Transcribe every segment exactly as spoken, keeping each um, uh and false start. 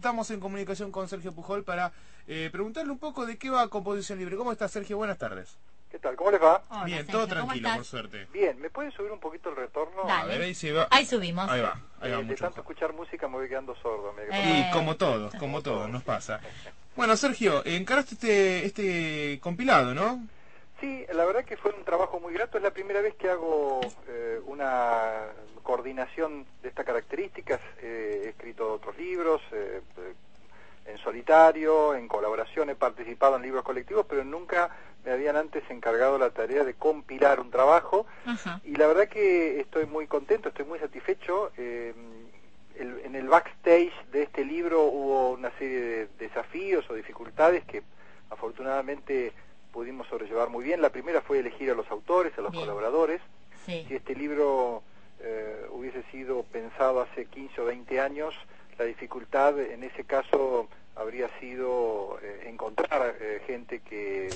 estamos en comunicación con Sergio Pujol para eh, preguntarle un poco de qué va Composición Libre. ¿Cómo está, Sergio? Buenas tardes. ¿Qué tal? ¿Cómo les va? Hola, Bien, Sergio, todo tranquilo, por suerte. Bien, ¿me pueden subir un poquito el retorno? Dale. A ver, ahí se va. Ahí subimos. Ahí va, ahí va Eh, de mucho tanto mejor. escuchar música me voy quedando sordo. Me Eh. Y como todos, como todos, nos pasa. Bueno, Sergio, encaraste este, este compilado, ¿no? Sí, la verdad que fue un trabajo muy grato. Es la primera vez que hago eh, una coordinación de estas características. Eh, he escrito otros libros, eh, eh, en solitario, en colaboración, he participado en libros colectivos, pero nunca me habían antes encargado la tarea de compilar un trabajo. Ajá. Y la verdad que estoy muy contento, estoy muy satisfecho. Eh, el, en el backstage de este libro hubo una serie de desafíos o dificultades que afortunadamente pudimos sobrellevar muy bien. La primera fue elegir a los autores, a los Bien. colaboradores. Sí. Si este libro eh, hubiese sido pensado hace quince o veinte años, la dificultad en ese caso habría sido eh, encontrar eh, gente que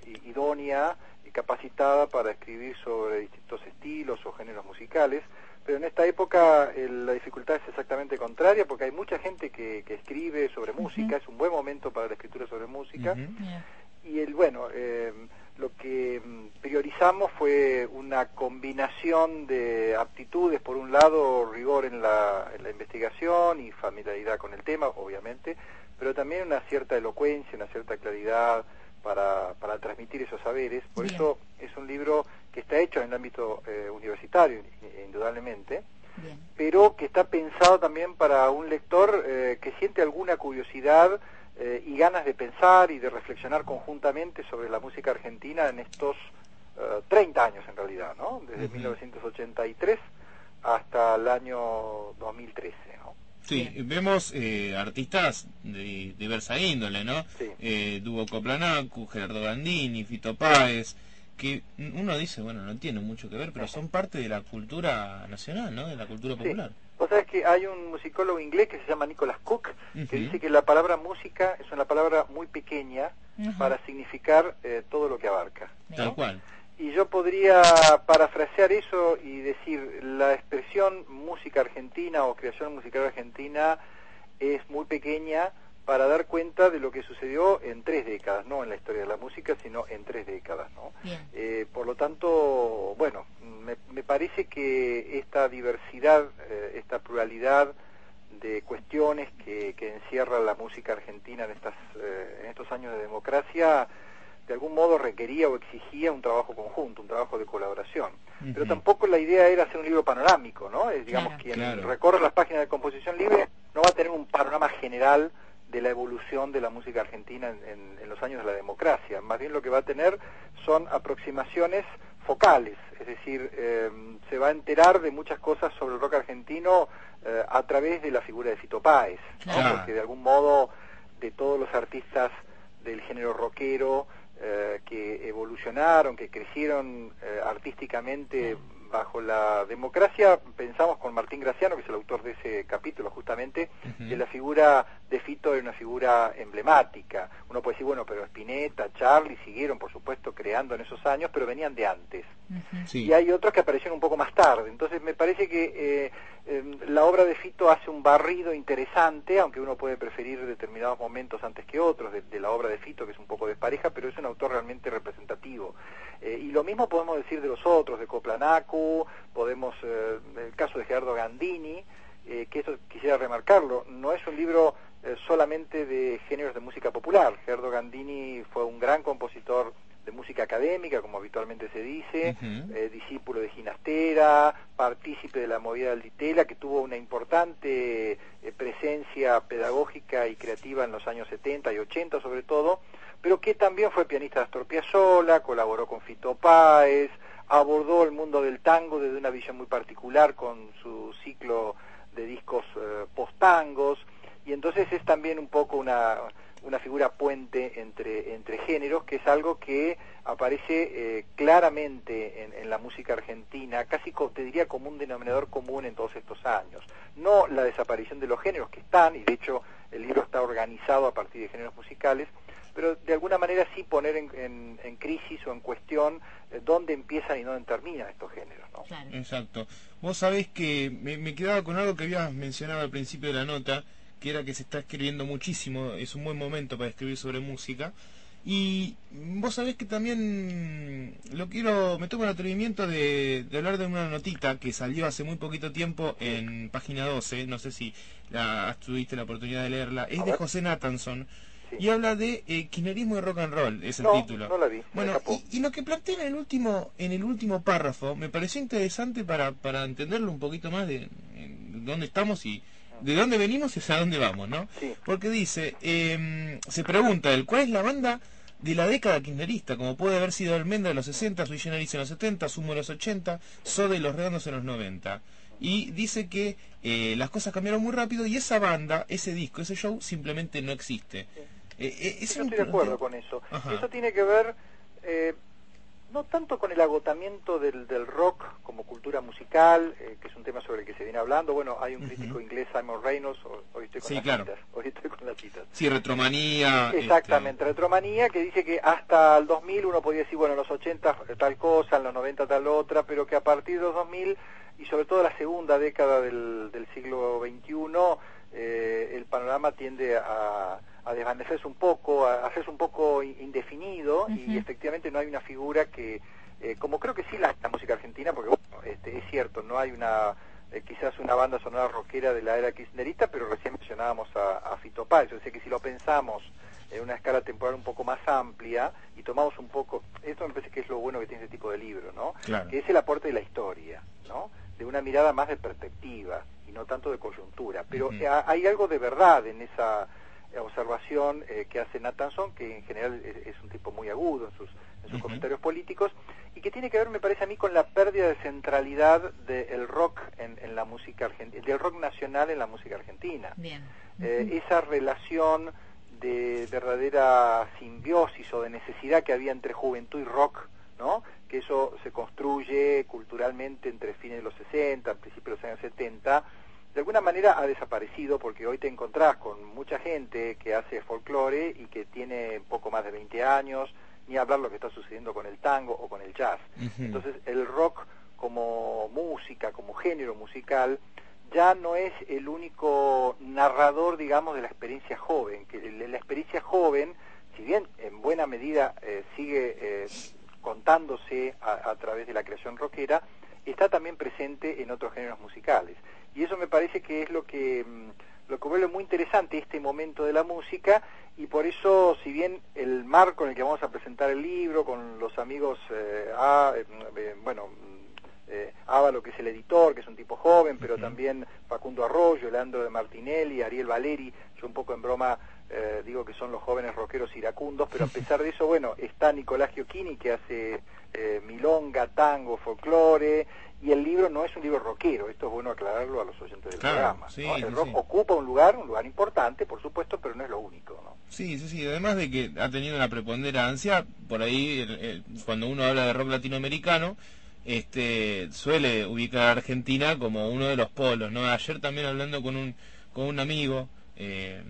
idónea y capacitada para escribir sobre distintos estilos o géneros musicales. Pero en esta época eh, la dificultad es exactamente contraria, porque hay mucha gente que, que escribe sobre música. Uh-huh. Es un buen momento para la escritura sobre música. Uh-huh. Yeah. Y el bueno, eh, lo que priorizamos fue una combinación de aptitudes, por un lado rigor en la, en la investigación y familiaridad con el tema, obviamente, pero también una cierta elocuencia, una cierta claridad para, para transmitir esos saberes. Por Bien. eso es un libro que está hecho en el ámbito eh, universitario, indudablemente, Bien. pero que está pensado también para un lector eh, que siente alguna curiosidad eh, y ganas de pensar y de reflexionar conjuntamente sobre la música argentina en estos uh, treinta años en realidad, ¿no? Desde Uh-huh. mil novecientos ochenta y tres hasta el año dos mil trece, ¿no? Sí, Bien. vemos eh, artistas de diversa índole, ¿no? Sí. Eh, Duo Coplanacu, Gerardo Gandini, Fito Páez, que uno dice, bueno, no tiene mucho que ver, pero son parte de la cultura nacional, ¿no? De la cultura popular. Sí. Vos sabés que hay un musicólogo inglés que se llama Nicholas Cook, Uh-huh. que dice que la palabra música es una palabra muy pequeña Uh-huh. para significar eh, todo lo que abarca. Tal cual. Y yo podría parafrasear eso y decir, la expresión música argentina o creación musical argentina es muy pequeña para dar cuenta de lo que sucedió en tres décadas, no en la historia de la música, sino en tres décadas, ¿no? Bien. Eh, por lo tanto, bueno, me, me parece que esta diversidad, eh, esta pluralidad de cuestiones que, que encierra la música argentina en, estas, eh, en estos años de democracia, de algún modo requería o exigía un trabajo conjunto, un trabajo de colaboración. Uh-huh. Pero tampoco la idea era hacer un libro panorámico, ¿no? Es, digamos, Claro. quien Claro. recorre las páginas de Composición Libre no va a tener un panorama general de la evolución de la música argentina en, en, en los años de la democracia. Más bien lo que va a tener son aproximaciones focales, es decir, eh, se va a enterar de muchas cosas sobre el rock argentino eh, a través de la figura de Fito Páez, ¿no? Claro. Porque de algún modo de todos los artistas del género rockero eh, que evolucionaron, que crecieron eh, artísticamente bajo la democracia, pensamos con Martín Graciano, que es el autor de ese capítulo justamente, Uh-huh. que la figura de Fito era una figura emblemática. Uno puede decir, bueno, pero Spinetta, Charlie siguieron, por supuesto, creando en esos años, pero venían de antes. Uh-huh. Sí. Y hay otros que aparecieron un poco más tarde. Entonces me parece que eh, eh, la obra de Fito hace un barrido interesante, aunque uno puede preferir determinados momentos antes que otros de, de la obra de Fito, que es un poco despareja, pero es un autor realmente representativo. Eh, y lo mismo podemos decir de los otros, de Coplanacu, podemos, eh, el caso de Gerardo Gandini, eh, que eso quisiera remarcarlo, no es un libro eh, solamente de géneros de música popular. Gerardo Gandini fue un gran compositor de música académica, como habitualmente se dice, Uh-huh. eh, discípulo de Ginastera, partícipe de la movida del Ditela, que tuvo una importante eh, presencia pedagógica y creativa en los años setenta y ochenta sobre todo, pero que también fue pianista de Astor Piazzolla, colaboró con Fito Páez, abordó el mundo del tango desde una visión muy particular con su ciclo de discos eh, post-tangos, y entonces es también un poco una, una figura puente entre, entre géneros, que es algo que aparece eh, claramente en, en la música argentina, casi te diría como un denominador común en todos estos años. No la desaparición de los géneros que están, y de hecho el libro está organizado a partir de géneros musicales, pero de alguna manera sí poner en, en, en crisis o en cuestión eh, dónde empiezan y dónde terminan estos géneros, ¿no? Claro. Exacto. Vos sabés que me, me quedaba con algo que habías mencionado al principio de la nota, que era que se está escribiendo muchísimo, es un buen momento para escribir sobre música. Y vos sabés que también lo quiero, me tomo el atrevimiento de, de hablar de una notita que salió hace muy poquito tiempo en página doce, no sé si la, tuviste la oportunidad de leerla, es de José Nathanson, sí. Y habla de eh, kirchnerismo y rock and roll, es el no, título. No la vi, bueno, y, y lo que plantea en el último, en el último párrafo me pareció interesante para, para entenderlo un poquito más de, de dónde estamos y de dónde venimos y hacia dónde vamos, ¿no? Sí. Porque dice, eh, se pregunta él, ¿cuál es la banda de la década kirchnerista? Como puede haber sido Almendra en los sesenta, Sui Generis en los setenta, Sumo en los ochenta, Soda y Los Redondos en los noventa. Y dice que eh, las cosas cambiaron muy rápido y esa banda, ese disco, ese show simplemente no existe. Sí. Eh, eh, sí, yo estoy de acuerdo con eso. Ajá. Eso tiene que ver... Eh, no tanto con el agotamiento del, del rock como cultura musical, eh, que es un tema sobre el que se viene hablando. Bueno, hay un uh-huh. crítico inglés, Simon Reynolds, hoy estoy con sí, las claro. citas. Hoy estoy con las citas. Sí, retromanía. Exactamente, este... retromanía, que dice que hasta el dos mil uno podía decir, bueno, en los ochenta tal cosa, en los noventa tal otra, pero que a partir de los dos mil, y sobre todo la segunda década del, del siglo veintiuno, eh, el panorama tiende a... a desvanecerse un poco, a hacerse un poco indefinido, uh-huh. y efectivamente no hay una figura que, eh, como creo que sí la, la música argentina, porque bueno, este, es cierto, no hay una, eh, quizás una banda sonora rockera de la era kirchnerista, pero recién mencionábamos a, a Fito Páez, o sea que si lo pensamos en una escala temporal un poco más amplia, y tomamos un poco, esto me parece que es lo bueno que tiene este tipo de libro, ¿no? Claro. Que es el aporte de la historia, ¿no? De una mirada más de perspectiva, y no tanto de coyuntura, pero uh-huh. eh, hay algo de verdad en esa observación eh, que hace Nathanson, que en general es, es un tipo muy agudo en sus, en sus uh-huh. comentarios políticos, y que tiene que ver, me parece a mí, con la pérdida de centralidad del rock en, en la música argentina, del rock nacional en la música argentina. Bien. Uh-huh. Eh, esa relación de verdadera simbiosis o de necesidad que había entre juventud y rock, ¿no? Que eso se construye culturalmente entre fines de los sesenta, principios de los años setenta, de alguna manera ha desaparecido, porque hoy te encontrás con mucha gente que hace folclore y que tiene poco más de veinte años, ni hablar lo que está sucediendo con el tango o con el jazz. Uh-huh. Entonces el rock como música, como género musical, ya no es el único narrador, digamos, de la experiencia joven, que la experiencia joven, si bien en buena medida eh, sigue eh, contándose a, a través de la creación rockera, está también presente en otros géneros musicales. Y eso me parece que es lo que lo que vuelve muy interesante este momento de la música, y por eso, si bien el marco en el que vamos a presentar el libro, con los amigos, eh, a, eh, bueno, eh, Ávalo, que es el editor, que es un tipo joven, pero uh-huh. también Facundo Arroyo, Leandro de Martinelli, Ariel Valeri, yo un poco en broma eh, digo que son los jóvenes rockeros iracundos, pero a pesar de eso, bueno, está Nicolás Giochini, que hace eh, milonga, tango, folclore, y el libro no es un libro rockero, esto es bueno aclararlo a los oyentes del claro, programa, sí, ¿no? El sí, rock sí. ocupa un lugar, un lugar importante, por supuesto, pero no es lo único, ¿no? Sí, sí, sí, además de que ha tenido una preponderancia, por ahí el, el, cuando uno habla de rock latinoamericano, este suele ubicar a Argentina como uno de los polos, ¿no? Ayer también hablando con un con un amigo, eh,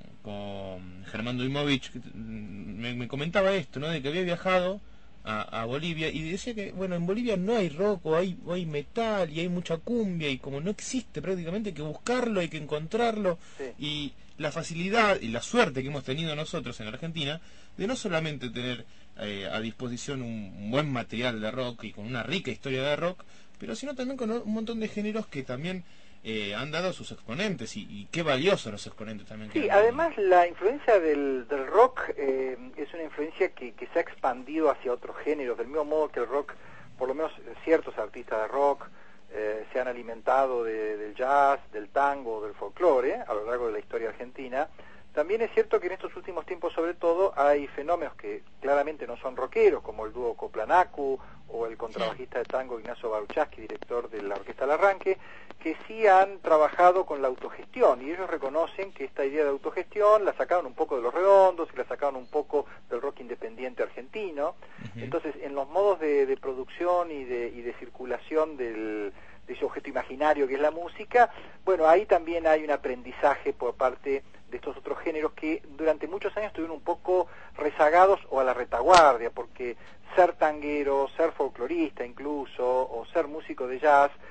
con Germán Duimovich, me, me comentaba esto, ¿no? De que había viajado a, a Bolivia y decía que, bueno, en Bolivia no hay rock, o hay, o hay metal y hay mucha cumbia, y como no existe prácticamente, hay que buscarlo, hay que encontrarlo, sí. Y la facilidad y la suerte que hemos tenido nosotros en Argentina de no solamente tener eh, a disposición un, un buen material de rock y con una rica historia de rock, pero sino también con un montón de géneros que también Eh, han dado sus exponentes, y, y qué valiosos los exponentes también. Sí, que además la influencia del, del rock eh, es una influencia que, que se ha expandido hacia otros géneros, del mismo modo que el rock, por lo menos ciertos artistas de rock eh, se han alimentado de, del jazz, del tango, del folclore a lo largo de la historia argentina. También es cierto que en estos últimos tiempos, sobre todo, hay fenómenos que claramente no son rockeros, como el dúo Coplanacu o el contrabajista de tango Ignacio Baruchaski, director de la Orquesta Al Arranque, que sí han trabajado con la autogestión, y ellos reconocen que esta idea de autogestión la sacaron un poco de Los Redondos y la sacaron un poco del rock independiente argentino. Uh-huh. Entonces, en los modos de, de producción y de, y de circulación del, de ese objeto imaginario que es la música, bueno, ahí también hay un aprendizaje por parte de estos otros géneros que durante muchos años estuvieron un poco rezagados o a la retaguardia, porque ser tanguero, ser folclorista incluso, o ser músico de jazz,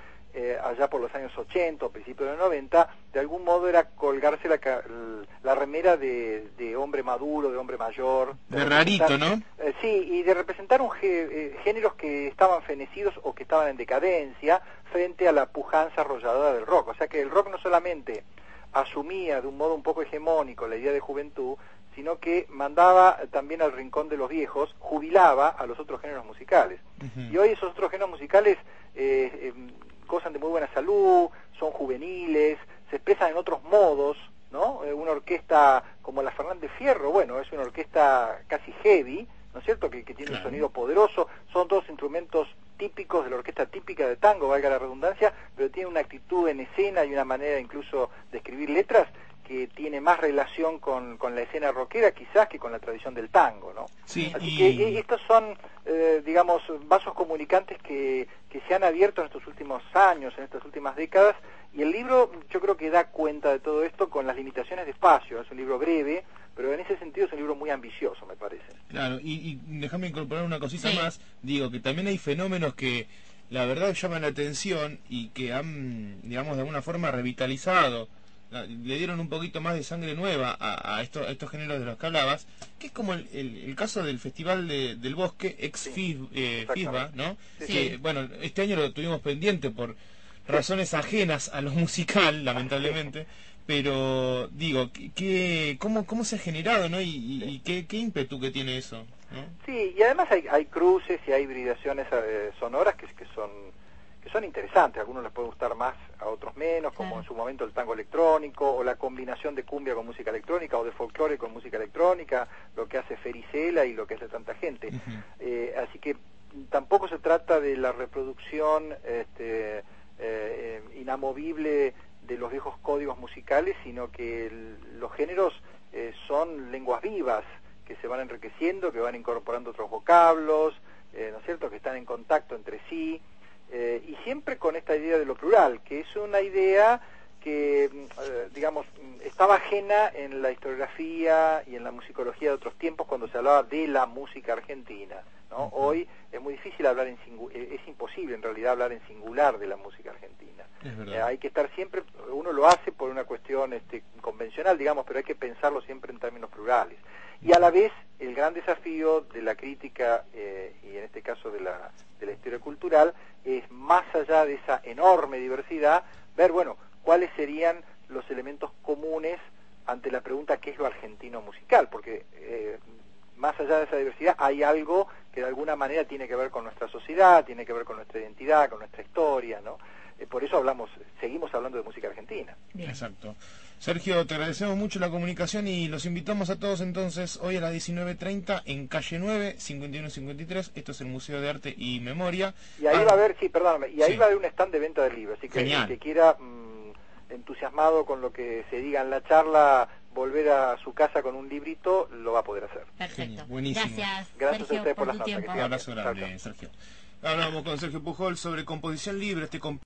eh, allá por los años ochenta o principios de los noventa, de algún modo era colgarse la, la remera de, de hombre maduro, de hombre mayor. De, de rarito, ¿no? Eh, sí, y de representar un eh, géneros que estaban fenecidos o que estaban en decadencia frente a la pujanza arrolladora del rock. O sea que el rock no solamente asumía de un modo un poco hegemónico la idea de juventud, sino que mandaba también al rincón de los viejos, jubilaba a los otros géneros musicales. Uh-huh. Y hoy esos otros géneros musicales eh, eh, gozan de muy buena salud, son juveniles, se expresan en otros modos, ¿no? Eh, una orquesta como la Fernández Fierro, bueno, es una orquesta casi heavy, ¿no es cierto?, que, que tiene claro. un sonido poderoso, son todos instrumentos típicos de la orquesta típica de tango, valga la redundancia, pero tiene una actitud en escena y una manera incluso de escribir letras que tiene más relación con, con la escena rockera quizás que con la tradición del tango, ¿no? Sí, Así y... que estos son, eh, digamos, vasos comunicantes que, que se han abierto en estos últimos años, en estas últimas décadas, y el libro yo creo que da cuenta de todo esto con las limitaciones de espacio. Es un libro breve, pero en ese sentido es un libro muy ambicioso, me parece. Claro, y, y déjame incorporar una cosita sí. más, digo que también hay fenómenos que la verdad llaman la atención y que han, digamos, de alguna forma revitalizado, le dieron un poquito más de sangre nueva a, a, estos, a estos géneros de los que hablabas, que es como el, el, el caso del Festival de, del Bosque, ex sí, eh, FISBA, ¿no? Sí. Que, bueno, este año lo tuvimos pendiente por razones ajenas a lo musical, lamentablemente, pero digo, ¿qué, cómo, ¿cómo se ha generado, no? Y, y, y qué, qué ímpetu que tiene eso, ¿no? Sí, y además hay, hay cruces y hay hibridaciones eh, sonoras que, que son... que son interesantes, a algunos les puede gustar más, a otros menos, como claro. en su momento el tango electrónico, o la combinación de cumbia con música electrónica, o de folclore con música electrónica, lo que hace Fericela y lo que hace tanta gente. Uh-huh. eh, así que tampoco se trata de la reproducción este, eh, inamovible de los viejos códigos musicales, sino que el, los géneros eh, son lenguas vivas, que se van enriqueciendo, que van incorporando otros vocablos, eh, ¿no es cierto?, que están en contacto entre sí. Eh, y siempre con esta idea de lo plural, que es una idea que, eh, digamos, estaba ajena en la historiografía y en la musicología de otros tiempos cuando se hablaba de la música argentina, ¿no? Uh-huh. Hoy es muy difícil hablar en singu- es imposible en realidad hablar en singular de la música argentina. Eh, hay que estar siempre, uno lo hace por una cuestión este, convencional, digamos, pero hay que pensarlo siempre en términos plurales. Y a la vez, el gran desafío de la crítica, eh, y en este caso de la, de la historia cultural, es más allá de esa enorme diversidad, ver, bueno, cuáles serían los elementos comunes ante la pregunta ¿qué es lo argentino musical? Porque eh, más allá de esa diversidad hay algo que de alguna manera tiene que ver con nuestra sociedad, tiene que ver con nuestra identidad, con nuestra historia, ¿no? Eh, por eso hablamos, seguimos hablando de música argentina. Bien. Exacto. Sergio, te agradecemos mucho la comunicación y los invitamos a todos entonces hoy a las diecinueve treinta en calle nueve, cincuenta y uno cincuenta y tres. Esto es el Museo de Arte y Memoria. Y ahí ah, va a haber, sí, perdóname, y ahí sí. va a haber un stand de venta de libros, así que Genial. el que quiera, mmm, entusiasmado con lo que se diga en la charla, volver a su casa con un librito, lo va a poder hacer. Perfecto. Genial. Buenísimo. Gracias, Gracias Sergio, a ustedes por, por la tu tiempo. Un abrazo grande, Sergio. Hablamos con Sergio Pujol sobre composición libre, este